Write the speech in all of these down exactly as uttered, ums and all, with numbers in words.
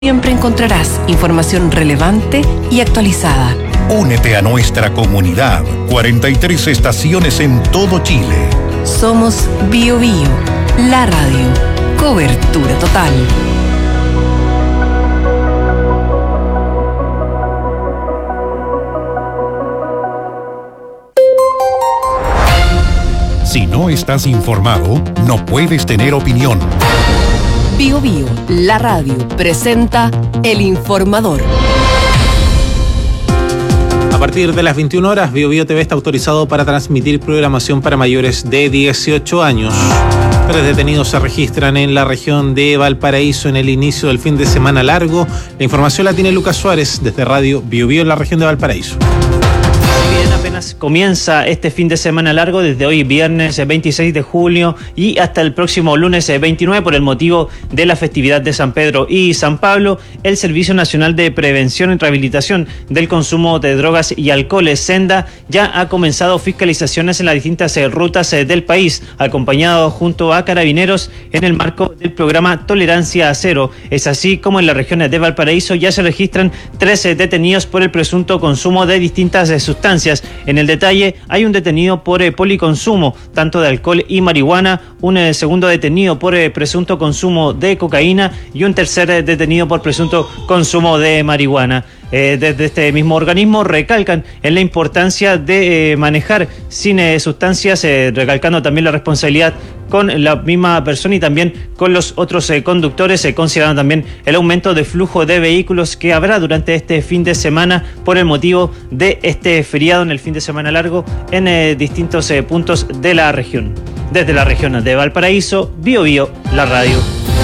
Siempre encontrarás información relevante y actualizada. Únete a nuestra comunidad. cuarenta y tres estaciones en todo Chile. Somos Bio Bio, la radio. Cobertura total. Si no estás informado, no puedes tener opinión. Bio Bio, la radio, presenta El Informador. A partir de las veintiuna horas, Bio Bio T V está autorizado para transmitir programación para mayores de dieciocho años. Tres detenidos se registran en la región de Valparaíso en el inicio del fin de semana largo. La información la tiene Lucas Suárez desde Radio Bio Bio en la región de Valparaíso. Apenas comienza este fin de semana largo desde hoy viernes veintiséis de julio y hasta el próximo lunes veintinueve por el motivo de la festividad de San Pedro y San Pablo. El Servicio Nacional de Prevención y Rehabilitación del Consumo de Drogas y Alcohol, SENDA, ya ha comenzado fiscalizaciones en las distintas rutas del país, acompañado junto a carabineros en el marco del programa Tolerancia Cero. Es así como en la región de Valparaíso ya se registran trece detenidos por el presunto consumo de distintas sustancias. En el detalle, hay un detenido por eh, policonsumo, tanto de alcohol y marihuana, un eh, segundo detenido por eh, presunto consumo de cocaína y un tercer eh, detenido por presunto consumo de marihuana. Eh, desde este mismo organismo recalcan en la importancia de eh, manejar sin eh, sustancias, eh, recalcando también la responsabilidad con la misma persona y también con los otros eh, conductores, eh, considerando también el aumento de flujo de vehículos que habrá durante este fin de semana por el motivo de este feriado en el fin de semana largo en eh, distintos eh, puntos de la región. Desde la región de Valparaíso, Bio Bio, la radio.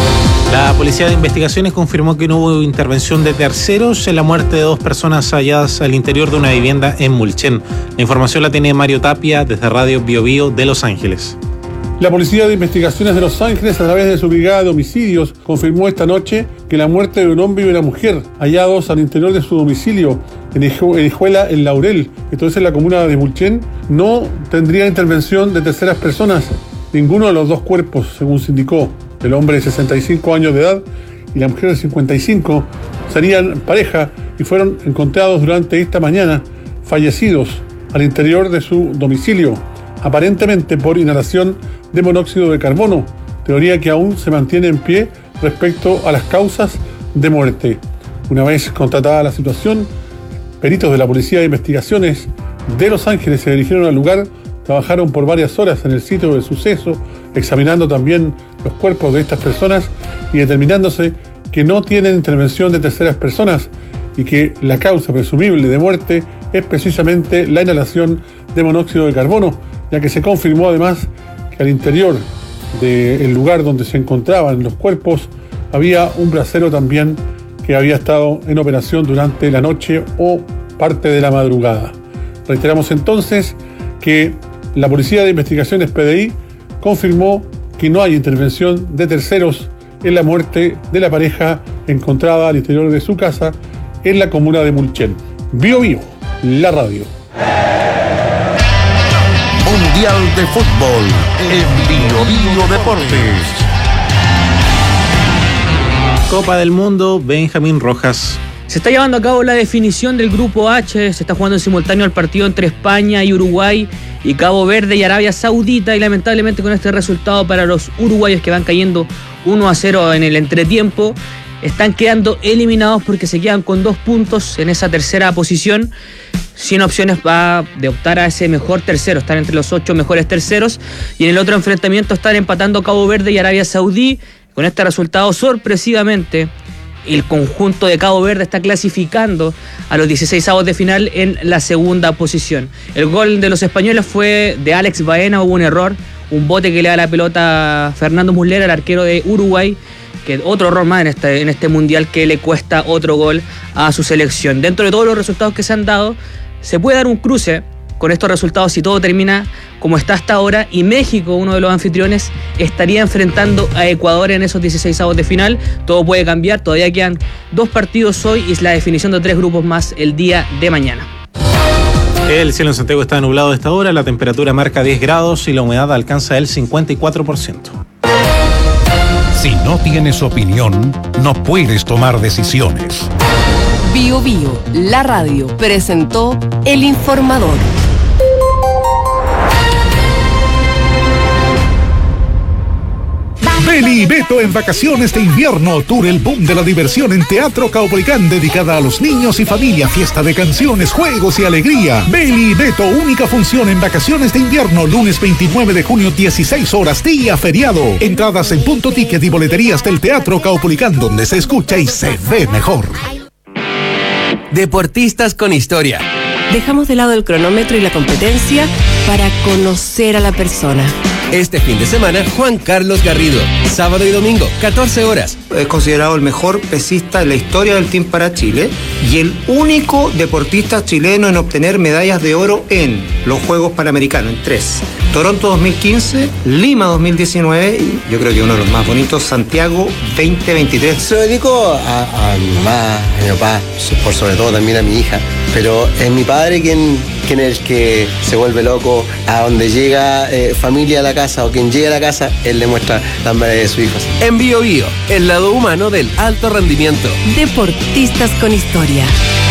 La Policía de Investigaciones confirmó que no hubo intervención de terceros en la muerte de dos personas halladas al interior de una vivienda en Mulchen. La información la tiene Mario Tapia desde Radio Bio Bio de Los Ángeles. La Policía de Investigaciones de Los Ángeles, a través de su brigada de homicidios, confirmó esta noche que la muerte de un hombre y una mujer hallados al interior de su domicilio en Hijuela, en Laurel, esto es en la comuna de Mulchen, no tendría intervención de terceras personas. Ninguno de los dos cuerpos, según se indicó, el hombre de sesenta y cinco años de edad y la mujer de cincuenta y cinco, serían pareja y fueron encontrados durante esta mañana fallecidos al interior de su domicilio, aparentemente por inhalación de monóxido de carbono, teoría que aún se mantiene en pie respecto a las causas de muerte. Una vez constatada la situación, peritos de la Policía de Investigaciones de Los Ángeles se dirigieron al lugar, trabajaron por varias horas en el sitio del suceso, examinando también los cuerpos de estas personas y determinándose que no tienen intervención de terceras personas y que la causa presumible de muerte es precisamente la inhalación de monóxido de carbono, ya que se confirmó además que al interior del lugar donde se encontraban los cuerpos había un brasero también que había estado en operación durante la noche o parte de la madrugada. Reiteramos entonces que la Policía de Investigaciones P D I confirmó que no hay intervención de terceros en la muerte de la pareja encontrada al interior de su casa en la comuna de Mulchen. Bio Bio, la radio. Mundial de Fútbol en Bio Bio Deportes. Copa del Mundo, Benjamín Rojas. Se está llevando a cabo la definición del Grupo H, se está jugando en simultáneo el partido entre España y Uruguay y Cabo Verde y Arabia Saudita, y lamentablemente con este resultado para los uruguayos, que van cayendo uno a cero en el entretiempo, están quedando eliminados porque se quedan con dos puntos en esa tercera posición, sin opciones va de optar a ese mejor tercero, están entre los ocho mejores terceros, y en el otro enfrentamiento están empatando Cabo Verde y Arabia Saudí. Con este resultado, sorpresivamente, el conjunto de Cabo Verde está clasificando a los dieciseisavos de final en la segunda posición. El gol de los españoles fue de Alex Baena, hubo un error, un bote que le da la pelota a Fernando Muslera, el arquero de Uruguay, que otro error más en este, en este mundial que le cuesta otro gol a su selección. Dentro de todos los resultados que se han dado, se puede dar un cruce con estos resultados si todo termina como está hasta ahora, y México, uno de los anfitriones, estaría enfrentando a Ecuador en esos dieciseisavos de final. Todo puede cambiar, todavía quedan dos partidos hoy y la definición de tres grupos más el día de mañana. El cielo en Santiago está nublado a esta hora, la temperatura marca diez grados y la humedad alcanza el cincuenta y cuatro por ciento. Si no tienes opinión, no puedes tomar decisiones. Bio Bio, la radio, presentó El Informador. Beli y Beto en vacaciones de invierno. Tour El Boom de la Diversión en Teatro Caupolicán, dedicada a los niños y familia. Fiesta de canciones, juegos y alegría. Beli y Beto, única función en vacaciones de invierno. Lunes veintinueve de junio, dieciséis horas, día feriado. Entradas en Punto Ticket y boleterías del Teatro Caupolicán, donde se escucha y se ve mejor. Deportistas con historia. Dejamos de lado el cronómetro y la competencia para conocer a la persona. Este fin de semana, Juan Carlos Garrido. Sábado y domingo, catorce horas. Es considerado el mejor pesista en la historia del Team para Chile y el único deportista chileno en obtener medallas de oro en los Juegos Panamericanos, en tres. Toronto dos mil quince, Lima dos mil diecinueve y yo creo que uno de los más bonitos, Santiago veinte veintitrés. Se lo dedico a, a mi mamá, a mi papá, por sobre todo también a mi hija. Pero es mi padre quien, quien es el que se vuelve loco. A donde llega eh, familia a la casa o quien llega a la casa, él le muestra las medallas de sus hijos. En Bio Bio, el lado humano del alto rendimiento. Deportistas con historia.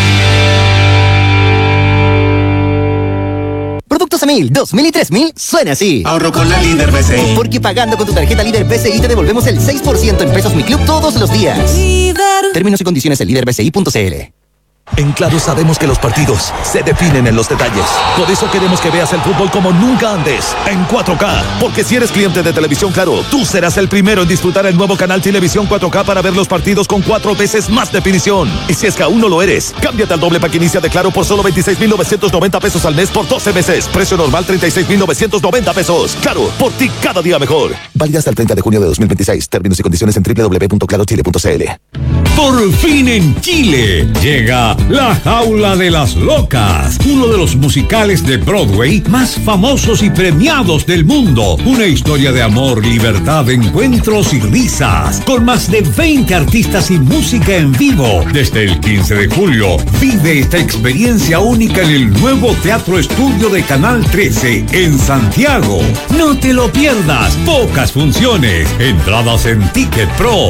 Productos a mil, dos mil y tres mil suena así. Ahorro con la Líder B C I. Porque pagando con tu tarjeta Líder B C I te devolvemos el seis por ciento en Pesos Mi Club todos los días. Líder. Términos y condiciones en líder b c i punto c l. En Claro sabemos que los partidos se definen en los detalles. Por eso queremos que veas el fútbol como nunca antes, en cuatro K. Porque si eres cliente de Televisión Claro, tú serás el primero en disfrutar el nuevo canal Televisión cuatro K para ver los partidos con cuatro veces más definición. Y si es que aún no lo eres, cámbiate al doble pack inicia de Claro por solo veintiséis mil novecientos noventa pesos al mes por doce meses. Precio normal treinta y seis mil novecientos noventa pesos. Claro, por ti cada día mejor. Válida hasta el treinta de junio de dos mil veintiséis. Términos y condiciones en doble u doble u doble u punto claro chile punto c l. Por fin en Chile llega La Jaula de las Locas, uno de los musicales de Broadway más famosos y premiados del mundo. Una historia de amor, libertad, encuentros y risas, con más de veinte artistas y música en vivo. Desde el quince de julio, vive esta experiencia única en el nuevo Teatro Estudio de Canal trece en Santiago. No te lo pierdas, pocas funciones, entradas en Ticket Pro.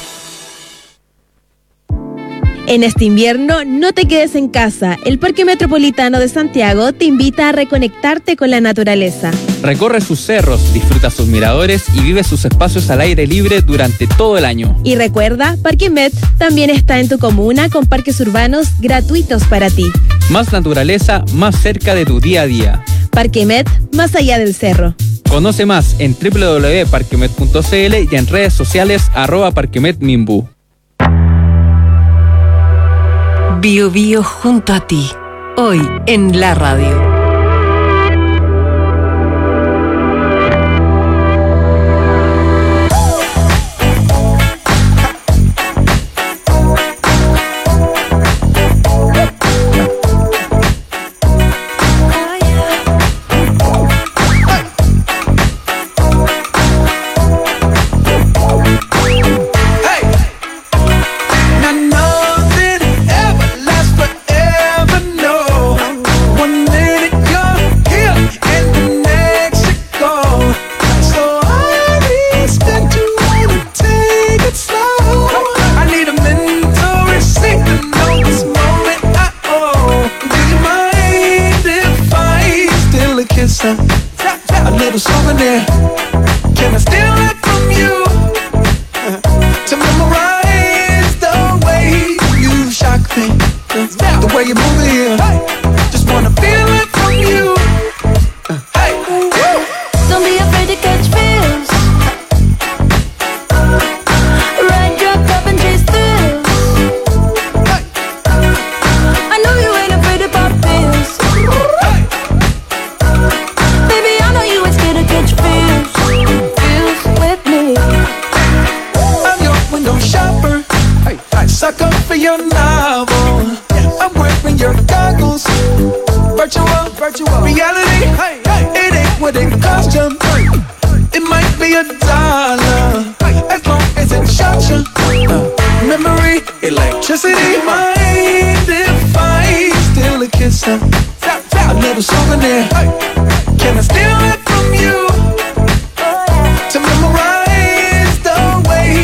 En este invierno, no te quedes en casa. El Parque Metropolitano de Santiago te invita a reconectarte con la naturaleza. Recorre sus cerros, disfruta sus miradores y vive sus espacios al aire libre durante todo el año. Y recuerda, Parque Met también está en tu comuna con parques urbanos gratuitos para ti. Más naturaleza, más cerca de tu día a día. Parque Met, más allá del cerro. Conoce más en doble u doble u doble u punto parquemet punto c l y en redes sociales arroba parquemetmimbu. Bio Bio junto a ti, hoy en la radio. A little souvenir. Can I steal it from you? To memorize the way you shock me, the way you move it here. Just wanna feel it from you. Hey, don't be afraid to catch feels. Ride your cup and chase thrills. I know you ain't afraid to pop pills. Baby, I know you ain't scared to catch feels. Feels with me. I'm your window shopper. Sucker for your novel. I'm wearing your goggles. Virtual, virtual reality. It ain't what it cost you. It might be a dollar, as long as it shocks you. Memory, electricity, mind if I steal a kiss? A little souvenir. Can I steal it from you? To memorize the way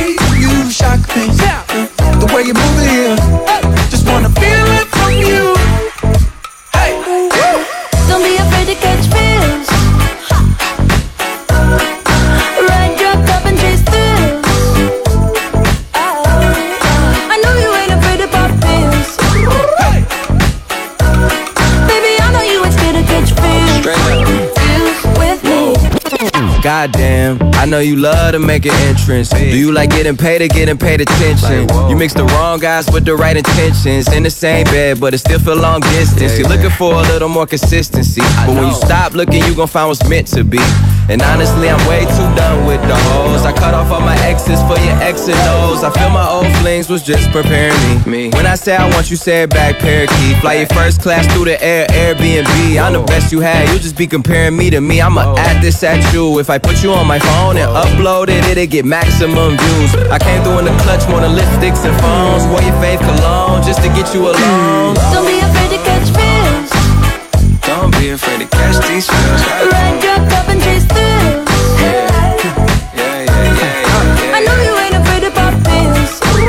Goddamn, I know you love to make an entrance. Do you like getting paid or getting paid attention? You mix the wrong guys with the right intentions. In the same bed, but it still feel long distance. You're looking for a little more consistency, but when you stop looking, you gon' find what's meant to be. And honestly, I'm way too done with the hoes. I cut off all my exes for your X and O's. I feel my old flings was just preparing me. When I say I want you, say it back, parakeet. Fly your first class through the air, Airbnb. I'm the best you had, you just be comparing me to me. I'ma add this at you. If I put you on my phone and upload it, it'll get maximum views. I came through in the clutch, more than lipsticks and phones. Wore your fave cologne just to get you alone. Don't be afraid to catch feels. Don't be afraid to catch these feels. Ride your cup and chase thrills. Yeah, yeah, yeah, yeah. I know you ain't afraid to pop pills.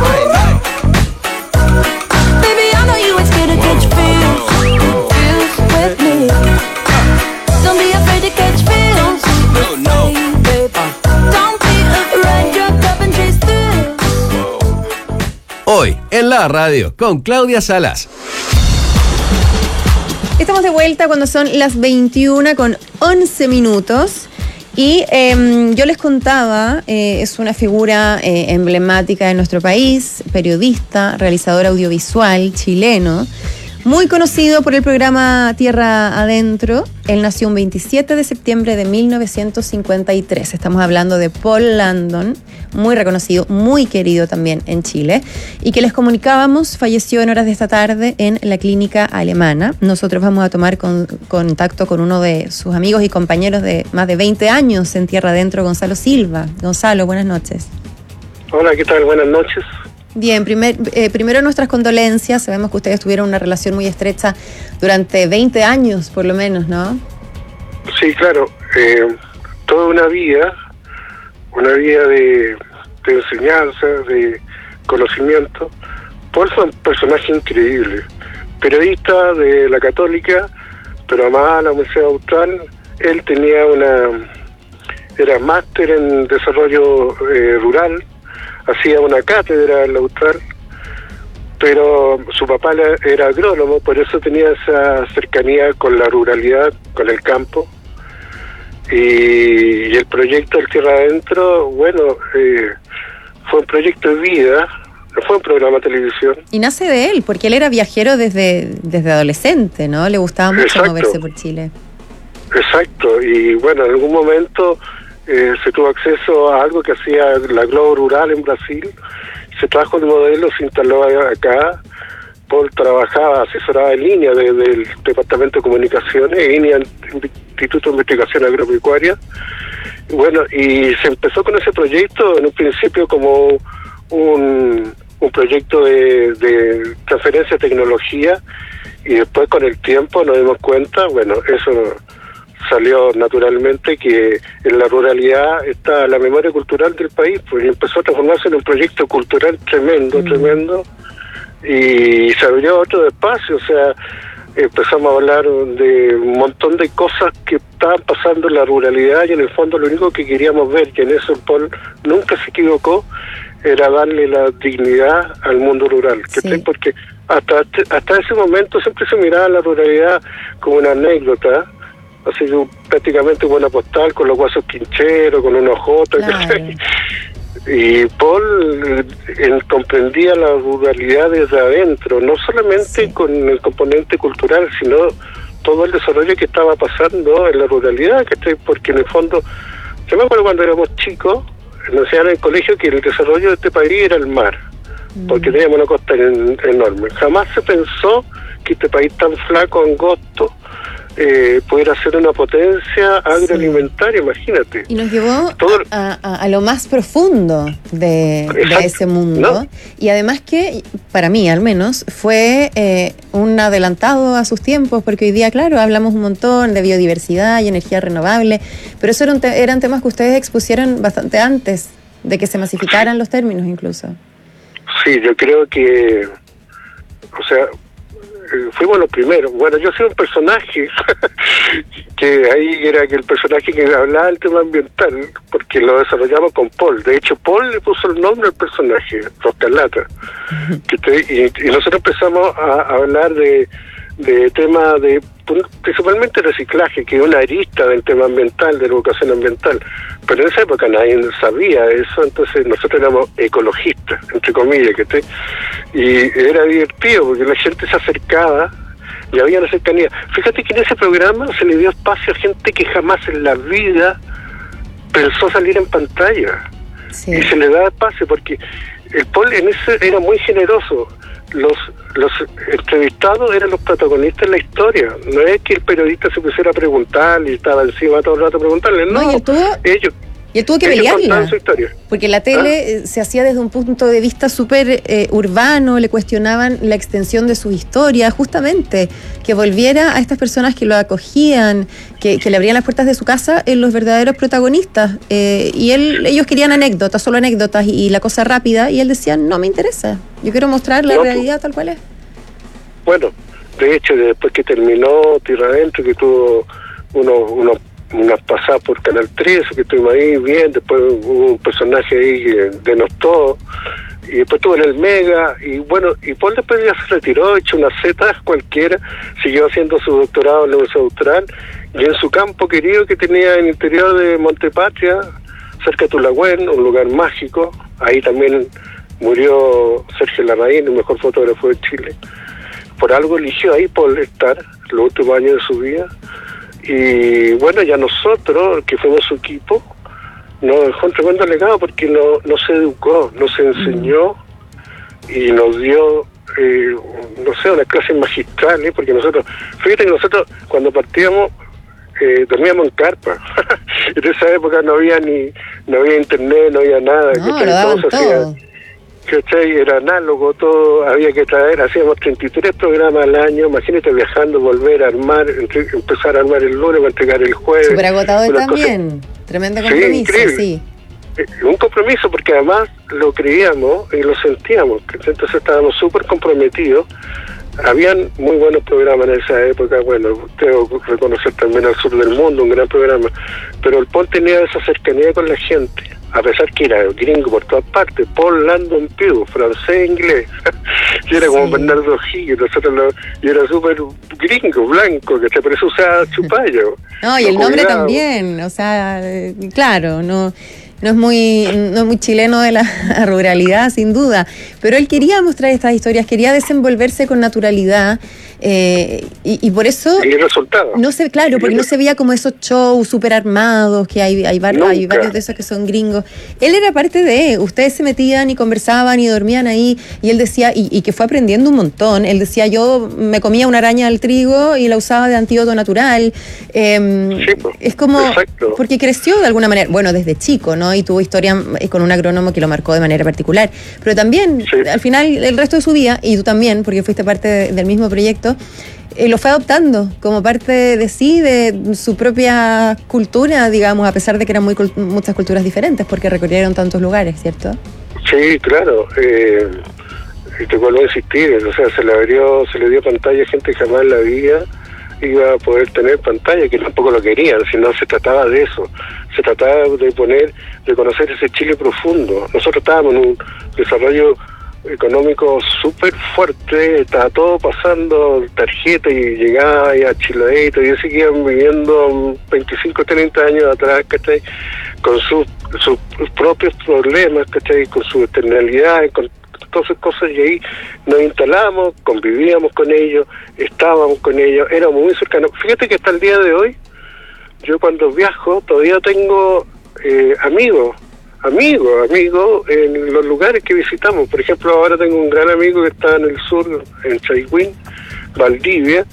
Baby, I know you ain't scared to catch feels. Feels with me. Don't be afraid to catch feels. No, no. Don't be afraid. Ride your cup and chase thrills. Hoy, en la radio, con Claudia Salas. Estamos de vuelta cuando son las veintiuna con once minutos y eh, yo les contaba, eh, es una figura eh, emblemática de nuestro país, periodista, realizador audiovisual chileno, muy conocido por el programa Tierra Adentro. Él nació un veintisiete de septiembre de mil novecientos cincuenta y tres. Estamos hablando de Paul Landon, muy reconocido, muy querido también en Chile, y que les comunicábamos, falleció en horas de esta tarde en la clínica alemana. Nosotros vamos a tomar con, contacto con uno de sus amigos y compañeros de más de veinte años en Tierra Adentro, Gonzalo Silva. Gonzalo, buenas noches. Hola, ¿qué tal? Buenas noches. Bien, primer, eh, primero nuestras condolencias. Sabemos que ustedes tuvieron una relación muy estrecha durante veinte años, por lo menos, ¿no? Sí, claro. Eh, toda una vida, una vida de, de enseñanza, de conocimiento. Paul fue un personaje increíble. Periodista de la Católica, pero amaba la Universidad Austral. Él tenía una... era máster en desarrollo eh, rural. Hacía una cátedra en la Austral, pero su papá era agrónomo, por eso tenía esa cercanía con la ruralidad, con el campo. Y, y el proyecto del Tierra Adentro, bueno, eh, fue un proyecto de vida, no fue un programa de televisión. Y nace de él, porque él era viajero desde, desde adolescente, ¿no? Le gustaba mucho Exacto. moverse por Chile. Exacto, y bueno, en algún momento... Eh, se tuvo acceso a algo que hacía la Globo Rural en Brasil, se trajo el modelo, se instaló acá. Paul trabajaba, asesoraba en línea desde el Departamento de Comunicaciones, en línea Instituto de Investigación Agropecuaria. Y bueno, y se empezó con ese proyecto en un principio como un, un proyecto de, de transferencia de tecnología, y después con el tiempo nos dimos cuenta, bueno, eso... salió naturalmente que en la ruralidad está la memoria cultural del país, pues empezó a transformarse en un proyecto cultural tremendo, mm. tremendo, y se abrió otro espacio, o sea, empezamos a hablar de un montón de cosas que estaban pasando en la ruralidad, y en el fondo lo único que queríamos ver, que en eso Paul nunca se equivocó, era darle la dignidad al mundo rural, sí. Porque hasta, hasta ese momento siempre se miraba la ruralidad como una anécdota, así que prácticamente buena postal con los guasos quincheros, con unos jotas, claro. Y Paul eh, comprendía la ruralidad desde adentro, no solamente sí. con el componente cultural, sino todo el desarrollo que estaba pasando en la ruralidad, que porque en el fondo, yo me acuerdo cuando éramos chicos, nos decían en el colegio que el desarrollo de este país era el mar, mm. porque teníamos una costa en, enorme. Jamás se pensó que este país tan flaco, angosto, Eh, pudiera ser una potencia agroalimentaria, sí. Imagínate. Y nos llevó Todo... a, a, a lo más profundo de, de ese mundo. ¿No? Y además que, para mí al menos, fue eh, un adelantado a sus tiempos, porque hoy día, claro, hablamos un montón de biodiversidad y energía renovable, pero eso eran, te- eran temas que ustedes expusieron bastante antes de que se masificaran los términos incluso. Sí, yo creo que, o sea, fuimos los primeros. Bueno, yo soy un personaje que ahí era que el personaje que hablaba del tema ambiental, porque lo desarrollamos con Paul. De hecho, Paul le puso el nombre al personaje, Roscarlata. Que te, y, y nosotros empezamos a, a hablar de, de temas de principalmente reciclaje, que es una arista del tema ambiental, de la educación ambiental. Pero en esa época nadie sabía eso, entonces nosotros éramos ecologistas, entre comillas, que te, y era divertido porque la gente se acercaba y había una cercanía. Fíjate que en ese programa se le dio espacio a gente que jamás en la vida pensó salir en pantalla. Sí. Y se le da espacio porque el Paul en ese era muy generoso. Los los entrevistados eran los protagonistas de la historia. No es que el periodista se pusiera a preguntarle y estaba encima todo el rato a preguntarle. No, no y tuvo, ellos. Y él tuvo que pelearla. Porque la tele ¿Ah? se hacía desde un punto de vista súper eh, urbano, le cuestionaban la extensión de sus historias, justamente, que volviera a estas personas que lo acogían, que, que le abrían las puertas de su casa en los verdaderos protagonistas. Eh, y él ellos querían anécdotas, solo anécdotas, y, y la cosa rápida, y él decía, no me interesa, yo quiero mostrar la no, realidad tal cual es. Bueno, de hecho, después que terminó Tierra Adentro, que tuvo unos... unos unas pasadas por Canal trece, que estuvimos ahí bien, después hubo un personaje ahí que denostó, y después estuvo en el Mega, y bueno, y Paul después ya se retiró, hecho una zeta cualquiera, siguió haciendo su doctorado en la Universidad Austral, y en su campo querido que tenía en el interior de Montepatria, cerca de Tulagüen, un lugar mágico, ahí también murió Sergio Larraín, el mejor fotógrafo de Chile. Por algo eligió ahí Paul estar los últimos años de su vida. Y bueno, ya nosotros, que fuimos su equipo, nos dejó un tremendo legado porque no, no se educó, no se enseñó y nos dio, eh, no sé, una clase magistral, ¿eh? Porque nosotros, fíjate que nosotros cuando partíamos eh, dormíamos en carpa. En esa época no había ni, no había internet, no había nada. No, lo daban todo. Hacía, ¿cachai? Era análogo, todo había que traer, hacíamos treinta y tres programas al año, imagínate viajando, volver a armar, entre, empezar a armar el lunes para entregar el jueves. Súper agotador también, cosa. Tremendo compromiso, sí. sí. Eh, un compromiso porque además lo creíamos y lo sentíamos, entonces estábamos súper comprometidos. Habían muy buenos programas en esa época, bueno, tengo que reconocer también Al Sur del Mundo, un gran programa, pero el Paul tenía esa cercanía con la gente, a pesar que era gringo por todas partes, Paul Landon Pugh, francés, inglés, y era sí. como Bernardo Higgins, nosotros lo, y era súper gringo, blanco, que se parece usaba chupayo. No, y el nombre cuidado. También, o sea, claro, no... No es muy no es muy chileno de la ruralidad, sin duda, pero él quería mostrar estas historias, quería desenvolverse con naturalidad, eh, y, y por eso... Y el resultado. No sé, claro, porque no se veía como esos shows súper armados, que hay, hay, bar, hay varios de esos que son gringos. Él era parte de, ustedes se metían y conversaban y dormían ahí, y él decía, y, y que fue aprendiendo un montón, él decía, yo me comía una araña al trigo y la usaba de antídoto natural. Eh, sí, pues, es como... Exacto. Porque creció de alguna manera, bueno, desde chico, ¿no? Y tuvo historia con un agrónomo que lo marcó de manera particular, pero también sí. al final el resto de su vida, y tú también, porque fuiste parte de, del mismo proyecto, eh, lo fue adoptando como parte de, de sí, de su propia cultura, digamos, a pesar de que eran muy muchas culturas diferentes, porque recorrieron tantos lugares, ¿cierto? Sí, claro. Eh, te vuelvo a insistir, o sea, se le abrió, se le dio pantalla a gente que jamás en la vida iba a poder tener pantalla, que tampoco lo querían, sino se trataba de eso, se trataba de poner, de conocer ese Chile profundo. Nosotros estábamos en un desarrollo económico súper fuerte, estaba todo pasando tarjeta y llegaba a Chileito, y ellos seguían viviendo veinticinco, treinta años atrás, ¿cachai? Con sus, sus propios problemas, ¿cachai? Con su eternalidad, con todas esas cosas, y ahí nos instalamos, convivíamos con ellos, estábamos con ellos, éramos muy cercanos. Fíjate que hasta el día de hoy, yo cuando viajo todavía tengo eh, amigos, amigos, amigos en los lugares que visitamos. Por ejemplo, ahora tengo un gran amigo que está en el sur, en Chaihuín, Valdivia,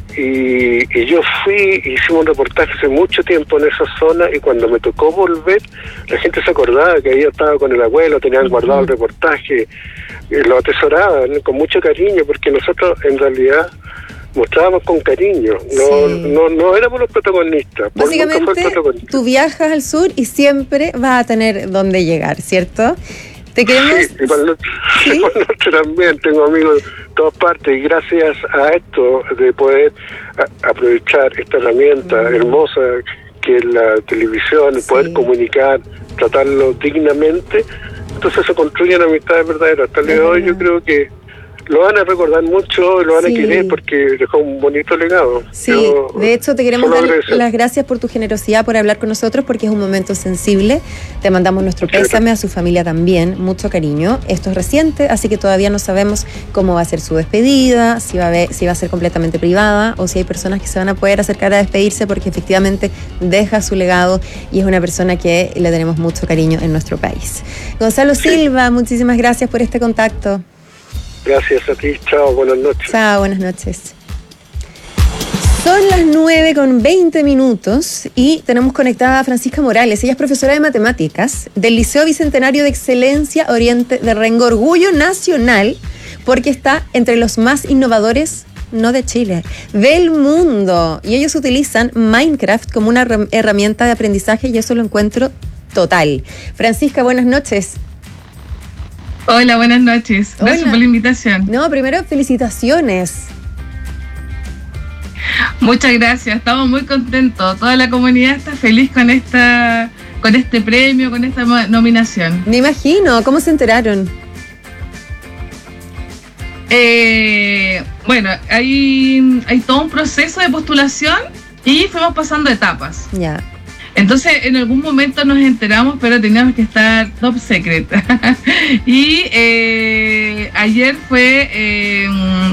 y, y yo fui, hicimos un reportaje hace mucho tiempo en esa zona, y cuando me tocó volver, la gente se acordaba que yo estaba con el abuelo, tenían guardado el reportaje, y lo atesoraban con mucho cariño, porque nosotros en realidad mostrábamos con cariño, no sí. no no éramos los protagonistas. Básicamente, fue el protagonista. Tú viajas al sur y siempre vas a tener dónde llegar, ¿cierto? ¿Te queremos? Sí, y para el norte, ¿Sí? para el norte también tengo amigos de todas partes, y gracias a esto de poder a, aprovechar esta herramienta mm. hermosa que es la televisión, sí. poder comunicar, tratarlo dignamente, entonces se construyen amistades verdaderas. Hasta el día de hoy yo creo que lo van a recordar mucho y lo van Sí. a querer porque dejó un bonito legado. Sí, Yo de hecho te queremos solo dar agradecer. las gracias por tu generosidad, por hablar con nosotros, porque es un momento sensible. Te mandamos nuestro Muchas pésame, a su familia también, mucho cariño. Esto es reciente, así que todavía no sabemos cómo va a ser su despedida, si va a, ver, si va a ser completamente privada o si hay personas que se van a poder acercar a despedirse, porque efectivamente deja su legado y es una persona que le tenemos mucho cariño en nuestro país. Gonzalo Silva, muchísimas gracias por este contacto. Gracias a ti, chao, buenas noches. Chao, buenas noches. Son las nueve con veinte minutos y tenemos conectada a Francisca Morales. Ella es profesora de matemáticas del Liceo Bicentenario de Excelencia Oriente de Rengo, orgullo nacional, porque está entre los más innovadores, no de Chile, del mundo. Y ellos utilizan Minecraft como una herram- herramienta de aprendizaje y eso lo encuentro total. Francisca, buenas noches. Hola, buenas noches. Gracias Hola. por la invitación. No, primero, felicitaciones. Muchas gracias. Estamos muy contentos. Toda la comunidad está feliz con esta, con este premio, con esta mo- nominación. Me imagino. ¿Cómo se enteraron? Eh, bueno, hay, hay todo un proceso de postulación y fuimos pasando etapas. Ya. Entonces, en algún momento nos enteramos, pero teníamos que estar top secret. y eh, ayer fue eh,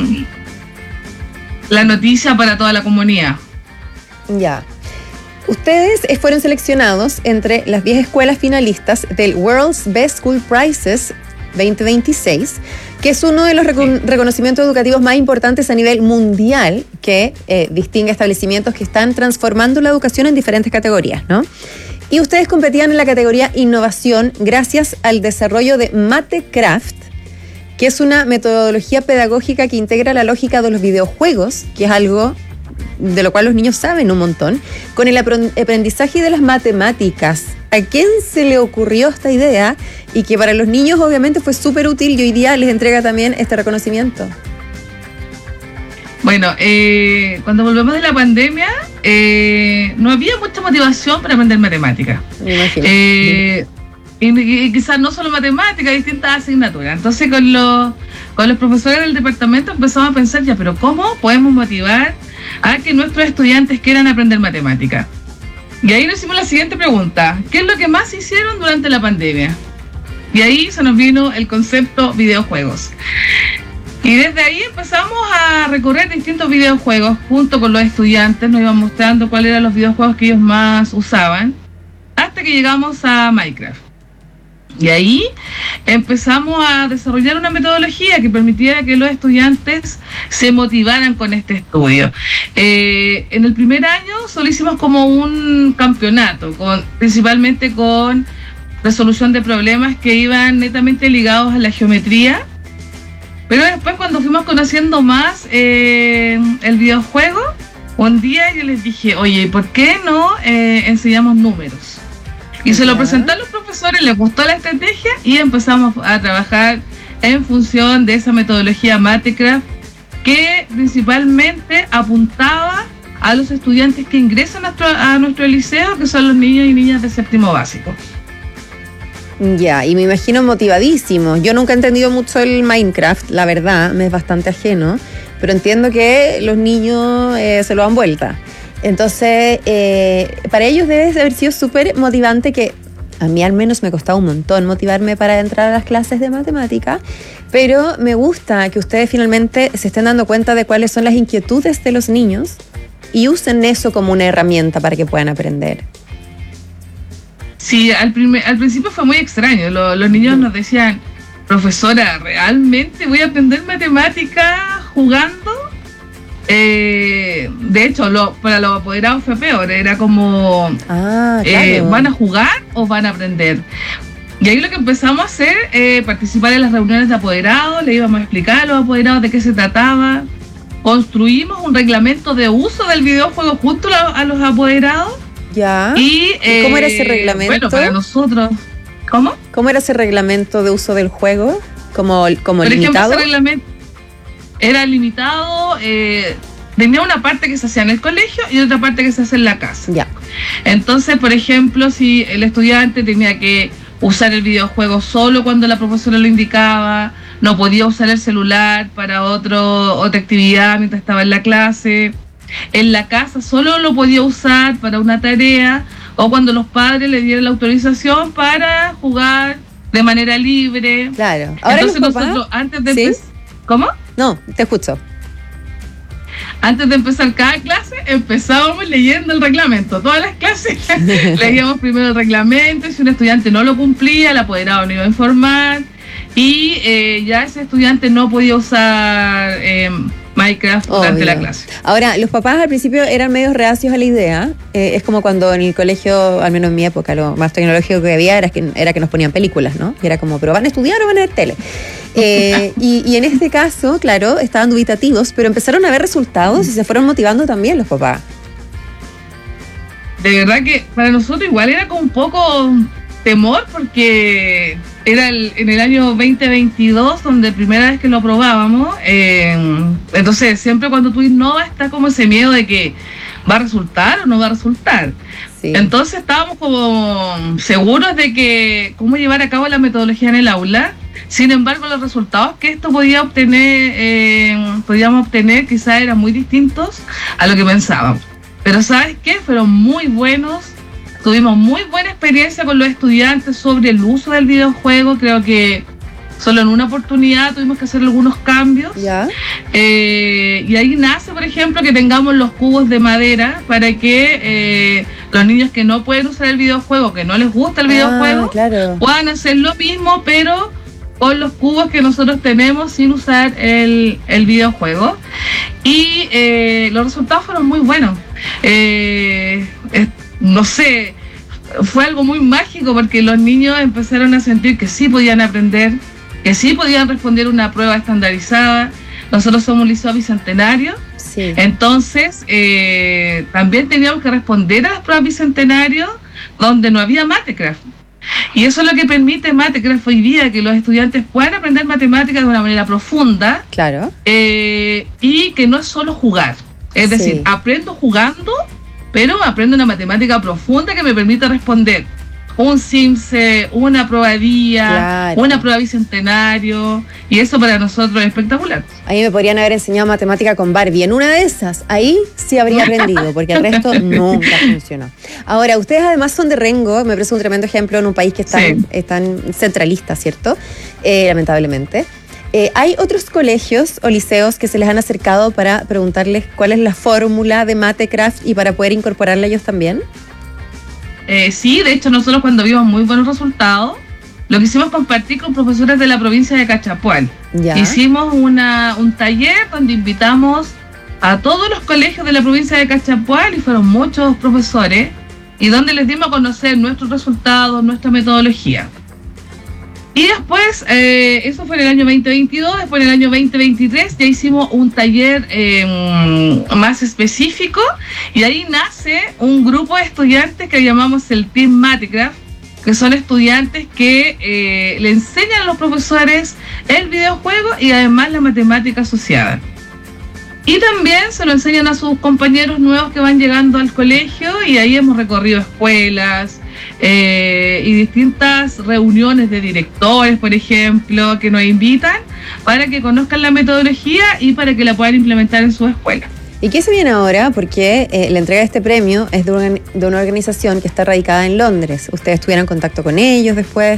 la noticia para toda la comunidad. Ya. Ustedes eh, fueron seleccionados entre las diez escuelas finalistas del World's Best School Prizes veinte veintiséis, que es uno de los recon- reconocimientos educativos más importantes a nivel mundial que eh, distingue establecimientos que están transformando la educación en diferentes categorías, ¿no? Y ustedes competían en la categoría innovación gracias al desarrollo de MateCraft, que es una metodología pedagógica que integra la lógica de los videojuegos, que es algo de lo cual los niños saben un montón, con el apren- aprendizaje de las matemáticas. ¿A quién se le ocurrió esta idea? Y que para los niños obviamente fue súper útil y hoy día les entrega también este reconocimiento. Bueno, eh, cuando volvemos de la pandemia, eh, no había mucha motivación para aprender matemáticas. Me imagino. Eh, y, y quizás no solo matemáticas, distintas asignaturas. Entonces con los, con los profesores del departamento empezamos a pensar, ya, pero ¿cómo podemos motivar a que nuestros estudiantes quieran aprender matemáticas? Y ahí nos hicimos la siguiente pregunta: ¿qué es lo que más hicieron durante la pandemia? Y ahí se nos vino el concepto videojuegos. Y desde ahí empezamos a recorrer distintos videojuegos junto con los estudiantes, nos iban mostrando cuáles eran los videojuegos que ellos más usaban, hasta que llegamos a Minecraft. Y ahí empezamos a desarrollar una metodología que permitiera que los estudiantes se motivaran con este estudio. Eh, en el primer año solo hicimos como un campeonato, con, principalmente con resolución de problemas que iban netamente ligados a la geometría. Pero después, cuando fuimos conociendo más eh, el videojuego, un día yo les dije, oye, ¿por qué no eh, enseñamos números? Y se lo presenté a los profesores, les gustó la estrategia y empezamos a trabajar en función de esa metodología MateCraft, que principalmente apuntaba a los estudiantes que ingresan a nuestro, a nuestro liceo, que son los niños y niñas de séptimo básico. Ya, y me imagino motivadísimo. Yo nunca he entendido mucho el Minecraft, la verdad, me es bastante ajeno, pero entiendo que los niños eh, se lo dan vuelta. Entonces, eh, para ellos debe haber sido súper motivante, que a mí al menos me costaba un montón motivarme para entrar a las clases de matemática, pero me gusta que ustedes finalmente se estén dando cuenta de cuáles son las inquietudes de los niños y usen eso como una herramienta para que puedan aprender. Sí, al, primer, al principio fue muy extraño. Lo, los niños nos decían, profesora, ¿realmente voy a aprender matemática jugando? Eh, de hecho, lo, para los apoderados fue peor. Era como, ah, claro. eh, ¿van a jugar o van a aprender? Y ahí lo que empezamos a hacer, eh, participar en las reuniones de apoderados, le íbamos a explicar a los apoderados de qué se trataba. Construimos un reglamento de uso del videojuego junto a, a los apoderados. Ya. Y, eh, ¿Cómo era ese reglamento? Bueno, para nosotros. ¿Cómo? ¿Cómo era ese reglamento de uso del juego? ¿Como, como Por limitado? ejemplo, ese reglamento era limitado. Eh, tenía una parte que se hacía en el colegio y otra parte que se hace en la casa. Ya. Entonces, por ejemplo, si el estudiante tenía que usar el videojuego solo cuando la profesora lo indicaba, no podía usar el celular para otro, otra actividad mientras estaba en la clase. En la casa solo lo podía usar para una tarea o cuando los padres le dieran la autorización para jugar de manera libre. Claro. Ahora Entonces los papás, nosotros antes de ¿sí? empezar... ¿Cómo? No, te escucho. Antes de empezar cada clase, empezábamos leyendo el reglamento. Todas las clases leíamos primero el reglamento y si un estudiante no lo cumplía, el apoderado no iba a informar y eh, ya ese estudiante no podía usar eh, Minecraft durante Obvio. la clase. Ahora, los papás al principio eran medios reacios a la idea. Eh, es como cuando en el colegio, al menos en mi época, lo más tecnológico que había era que, era que nos ponían películas, ¿no? Y era como, ¿pero van a estudiar o van a ver tele? Eh, y, y en este caso, claro, estaban dubitativos, pero empezaron a ver resultados y se fueron motivando también los papás. De verdad que para nosotros igual era como un poco temor porque era el, en el año veinte veintidós donde primera vez que lo probábamos. Eh, entonces siempre cuando tú innovas está como ese miedo de que va a resultar o no va a resultar. Sí. Entonces estábamos como seguros de que cómo llevar a cabo la metodología en el aula. Sin embargo, los resultados que esto podía obtener, eh, podíamos obtener quizás eran muy distintos a lo que pensábamos. Pero ¿sabes qué? Fueron muy buenos. Tuvimos muy buena experiencia con los estudiantes sobre el uso del videojuego. Creo que solo en una oportunidad tuvimos que hacer algunos cambios. ¿Ya? Eh, y ahí nace, por ejemplo, que tengamos los cubos de madera para que eh, los niños que no pueden usar el videojuego, que no les gusta el ah, videojuego, claro. puedan hacer lo mismo, pero con los cubos que nosotros tenemos sin usar el, el videojuego. Y eh, los resultados fueron muy buenos. Eh, eh, no sé, fue algo muy mágico porque los niños empezaron a sentir que sí podían aprender, que sí podían responder una prueba estandarizada. Nosotros somos un liceo bicentenario, sí. Entonces eh, también teníamos que responder a las pruebas bicentenario donde no había Matecraft. Y eso es lo que permite Matecraft hoy día, que los estudiantes puedan aprender matemáticas de una manera profunda. Claro. Eh, y que no es solo jugar. Es sí. decir, aprendo jugando, pero aprendo una matemática profunda que me permite responder un SIMSE, una prueba día, claro. una prueba bicentenario, y eso para nosotros es espectacular. Ahí me podrían haber enseñado matemática con Barbie. En una de esas, ahí sí habría aprendido, porque el resto nunca funcionó. Ahora, ustedes además son de Rengo, me parece un tremendo ejemplo en un país que es tan, sí. es tan centralista, ¿cierto? Eh, lamentablemente. Eh, ¿Hay otros colegios o liceos que se les han acercado para preguntarles cuál es la fórmula de Matecraft y para poder incorporarla ellos también? Eh, sí, de hecho nosotros cuando vimos muy buenos resultados, lo que hicimos compartir con profesores de la provincia de Cachapual. Ya. Hicimos una, un taller donde invitamos a todos los colegios de la provincia de Cachapual y fueron muchos profesores y donde les dimos a conocer nuestros resultados, nuestra metodología. Y después, eh, eso fue en el año veinte veintidós, después en el año veinte veintitrés ya hicimos un taller eh, más específico y ahí nace un grupo de estudiantes que llamamos el Team Matecraft, que son estudiantes que eh, le enseñan a los profesores el videojuego y además la matemática asociada. Y también se lo enseñan a sus compañeros nuevos que van llegando al colegio y ahí hemos recorrido escuelas, Eh, y distintas reuniones de directores, por ejemplo, que nos invitan para que conozcan la metodología y para que la puedan implementar en su escuela. ¿Y qué se viene ahora? Porque eh, la entrega de este premio es de una, de una organización que está radicada en Londres. ¿Ustedes tuvieron contacto con ellos después?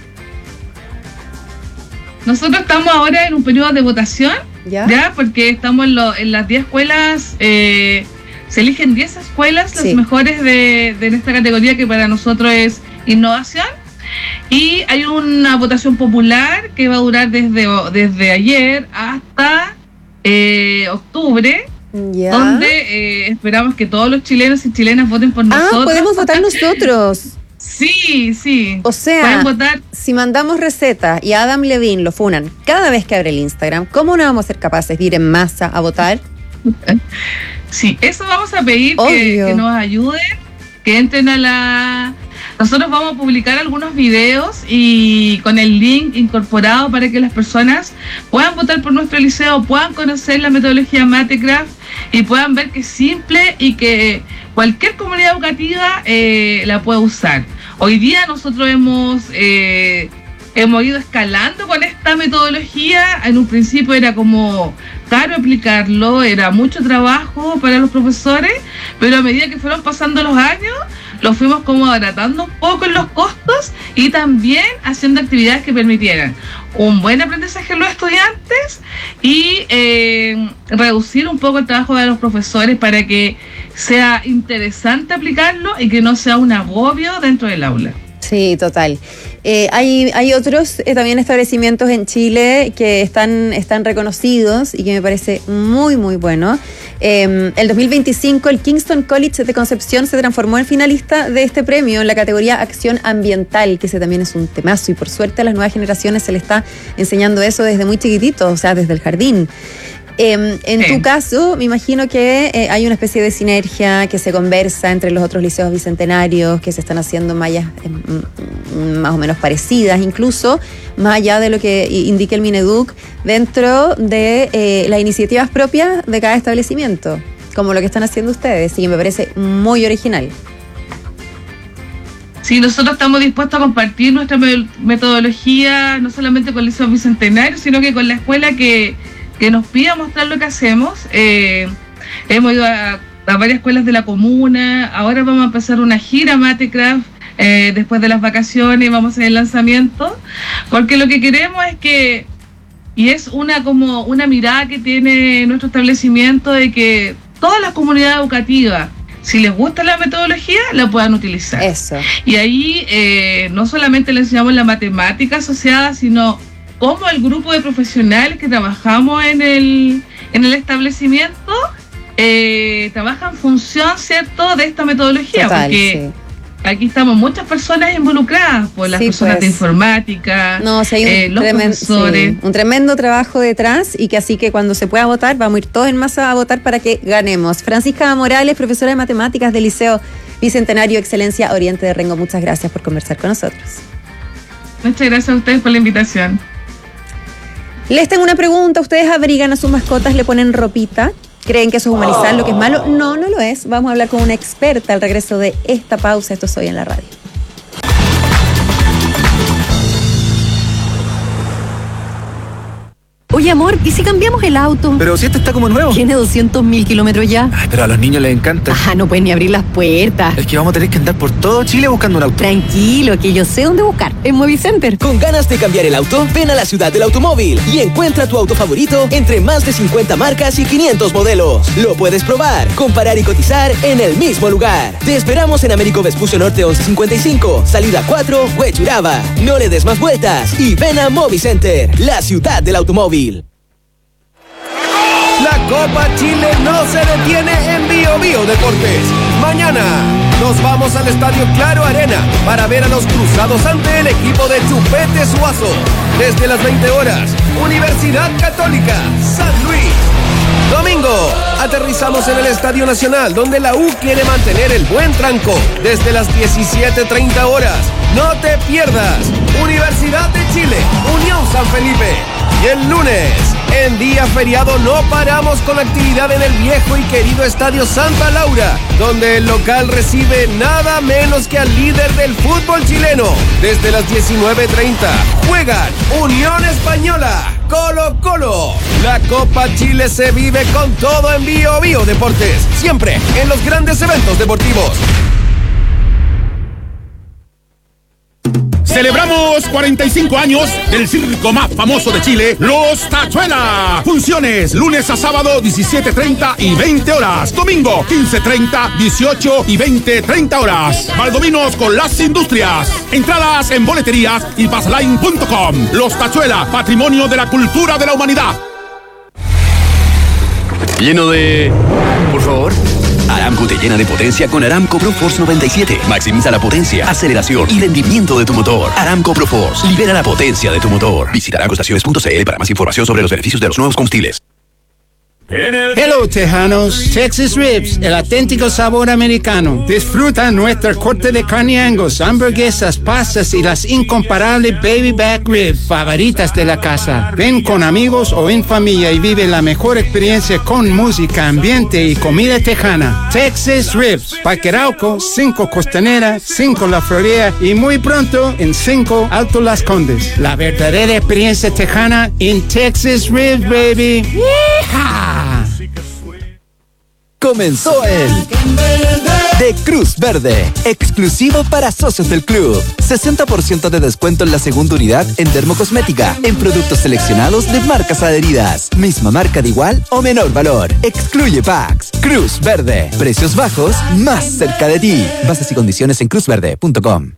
Nosotros estamos ahora en un periodo de votación, ¿ya? ¿ya? Porque estamos en, lo, en las diez escuelas... Eh, se eligen diez escuelas, las sí. mejores de, de esta categoría que para nosotros es innovación. Y hay una votación popular que va a durar desde, desde ayer hasta eh, octubre, ya. donde eh, esperamos que todos los chilenos y chilenas voten por nosotros. Ah, podemos votar nosotros. Sí, sí. O sea, pueden votar. Si mandamos recetas y a Adam Levine lo funan cada vez que abre el Instagram, ¿cómo no vamos a ser capaces de ir en masa a votar? Sí, eso vamos a pedir que, que nos ayuden, que entren a la... Nosotros vamos a publicar algunos videos y con el link incorporado para que las personas puedan votar por nuestro liceo, puedan conocer la metodología Matecraft y puedan ver que es simple y que cualquier comunidad educativa eh, la puede usar. Hoy día nosotros hemos... Eh, hemos ido escalando con esta metodología. En un principio era como caro aplicarlo, era mucho trabajo para los profesores, pero a medida que fueron pasando los años, lo fuimos como abaratando un poco en los costos y también haciendo actividades que permitieran un buen aprendizaje en los estudiantes y eh, reducir un poco el trabajo de los profesores para que sea interesante aplicarlo y que no sea un agobio dentro del aula. Sí, total. Eh, hay, hay otros eh, también establecimientos en Chile que están, están reconocidos y que me parece muy, muy bueno. Eh, el dos mil veinticinco, el Kingston College de Concepción se transformó en finalista de este premio en la categoría Acción Ambiental, que ese también es un temazo y por suerte a las nuevas generaciones se les está enseñando eso desde muy chiquititos, o sea, desde el jardín. Eh, en sí. tu caso, me imagino que eh, hay una especie de sinergia que se conversa entre los otros liceos bicentenarios, que se están haciendo mallas eh, más o menos parecidas, incluso más allá de lo que indique el Mineduc, dentro de eh, las iniciativas propias de cada establecimiento, como lo que están haciendo ustedes, y que me parece muy original. Sí, nosotros estamos dispuestos a compartir nuestra metodología, no solamente con el Liceo Bicentenario, sino que con la escuela que que nos pida mostrar lo que hacemos. Eh, hemos ido a, a varias escuelas de la comuna, ahora vamos a empezar una gira Matecraft eh, después de las vacaciones, vamos a hacer el lanzamiento, porque lo que queremos es que, y es una como una mirada que tiene nuestro establecimiento, de que todas las comunidades educativas, si les gusta la metodología, la puedan utilizar. Eso. Y ahí eh, no solamente le enseñamos la matemática asociada, sino como el grupo de profesionales que trabajamos en el, en el establecimiento eh, trabaja en función, ¿cierto?, de esta metodología. Total, porque sí. Aquí estamos muchas personas involucradas, por las sí, personas pues. de informática, no, o sea, hay un eh, los tremen- profesores. Sí, un tremendo trabajo detrás y que así que cuando se pueda votar, vamos a ir todos en masa a votar para que ganemos. Francisca Morales, profesora de matemáticas del Liceo Bicentenario Excelencia Oriente de Rengo, muchas gracias por conversar con nosotros. Muchas gracias a ustedes por la invitación. Les tengo una pregunta. ¿Ustedes abrigan a sus mascotas, le ponen ropita? ¿Creen que eso es humanizar lo que es malo? No, no lo es. Vamos a hablar con una experta al regreso de esta pausa. Esto es Hoy en la Radio. Oye, amor, ¿y si cambiamos el auto? Pero si este está como nuevo. Tiene doscientos mil kilómetros ya. Ay, pero a los niños les encanta. Ah, no pueden ni abrir las puertas. Es que vamos a tener que andar por todo Chile buscando un auto. Tranquilo, que yo sé dónde buscar. En Movicenter. ¿Con ganas de cambiar el auto? Ven a la ciudad del automóvil y encuentra tu auto favorito entre más de cincuenta marcas y quinientos modelos. Lo puedes probar, comparar y cotizar en el mismo lugar. Te esperamos en Américo Vespucio Norte once cincuenta y cinco, salida cuatro, Huechuraba. No le des más vueltas y ven a Movicenter, la ciudad del automóvil. La Copa Chile no se detiene en Bio Bio Deportes. Mañana nos vamos al Estadio Claro Arena para ver a los cruzados ante el equipo de Chupete Suazo. Desde las veinte horas, Universidad Católica, San Luis. Domingo, aterrizamos en el Estadio Nacional, donde la U quiere mantener el buen tranco. Desde las diecisiete treinta horas, no te pierdas. Universidad de Chile, Unión San Felipe. Y el lunes, en día feriado, no paramos con la actividad en el viejo y querido Estadio Santa Laura, donde el local recibe nada menos que al líder del fútbol chileno. Desde las diecinueve treinta, juegan Unión Española, Colo Colo. La Copa Chile se vive con todo en Bio Bio Deportes, siempre en los grandes eventos deportivos. Celebramos cuarenta y cinco años del circo más famoso de Chile, Los Tachuela. Funciones lunes a sábado diecisiete treinta y veinte horas. Domingo quince treinta, dieciocho y veinte treinta horas. Valdominos con las industrias. Entradas en boleterías y passline punto com. Los Tachuela, patrimonio de la cultura de la humanidad. Lleno de... Por favor. Aramco te llena de potencia con Aramco ProForce noventa y siete. Maximiza la potencia, aceleración y rendimiento de tu motor. Aramco ProForce. Libera la potencia de tu motor. Visita aramco estaciones punto c l para más información sobre los beneficios de los nuevos combustibles. Hello, Tejanos. Texas Ribs, el auténtico sabor americano. Disfruta nuestra corte de carne Angus, hamburguesas, pastas y las incomparables baby back ribs favoritas de la casa. Ven con amigos o en familia y vive la mejor experiencia con música, ambiente y comida tejana. Texas Ribs, Parque Arauco, cinco Costanera, cinco La Florida y muy pronto en cinco Alto Las Condes. La verdadera experiencia tejana en Texas Ribs, baby. ¡Yeehaw! Comenzó el de Cruz Verde, exclusivo para socios del club. sesenta por ciento de descuento en la segunda unidad en dermocosmética, en productos seleccionados de marcas adheridas. Misma marca de igual o menor valor. Excluye packs. Cruz Verde, precios bajos, más cerca de ti. Bases y condiciones en cruz verde punto com.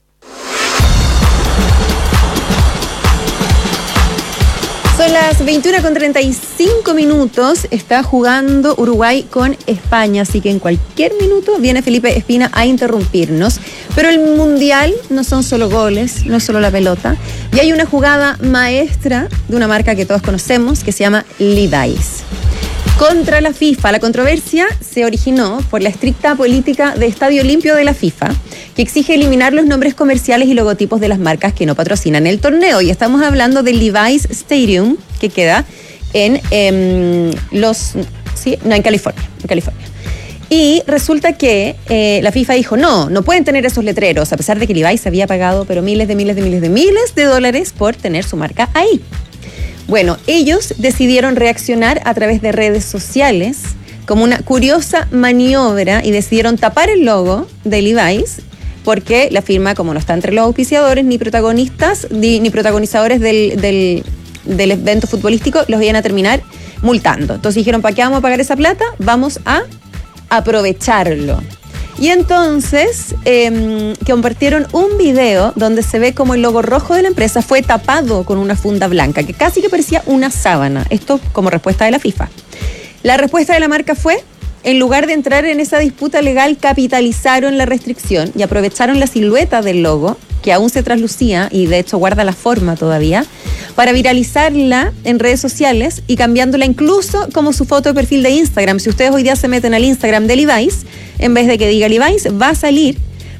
Son las veintiuna con treinta y cinco minutos, está jugando Uruguay con España, así que en cualquier minuto viene Felipe Espina a interrumpirnos. Pero el Mundial no son solo goles, no es solo la pelota, y hay una jugada maestra de una marca que todos conocemos que se llama Levi's. Contra la FIFA, la controversia se originó por la estricta política de estadio limpio de la FIFA, que exige eliminar los nombres comerciales y logotipos de las marcas que no patrocinan el torneo. Y estamos hablando del Levi's Stadium, que queda en eh, los... Sí, no, en California, en California. Y resulta que eh, la FIFA dijo, no, no pueden tener esos letreros, a pesar de que Levi's había pagado pero miles de miles de miles de miles de dólares por tener su marca ahí. Bueno, ellos decidieron reaccionar a través de redes sociales como una curiosa maniobra y decidieron tapar el logo de Levi's porque la firma, como no está entre los auspiciadores ni protagonistas ni, ni protagonizadores del, del, del evento futbolístico, los iban a terminar multando. Entonces dijeron, ¿para qué vamos a pagar esa plata? Vamos a aprovecharlo. Y entonces eh, compartieron un video donde se ve como el logo rojo de la empresa fue tapado con una funda blanca, que casi que parecía una sábana. Esto como respuesta de la FIFA. La respuesta de la marca fue, en lugar de entrar en esa disputa legal, capitalizaron la restricción y aprovecharon la silueta del logo, que aún se traslucía y de hecho guarda la forma todavía, para viralizarla en redes sociales y cambiándola incluso como su foto de perfil de Instagram. Si ustedes hoy día se meten al Instagram de Levi's, en vez de que diga Levi's, va a salir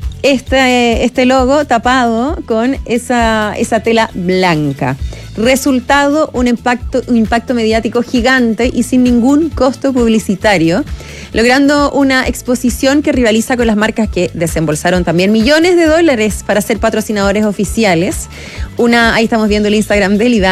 este, este logo tapado con esa, esa tela blanca. Resultado, un impacto, un impacto mediático gigante y sin ningún costo publicitario, logrando una exposición que rivaliza con las marcas que desembolsaron también millones de dólares para ser patrocinadores oficiales. Una, ahí estamos viendo el Instagram de Levi's.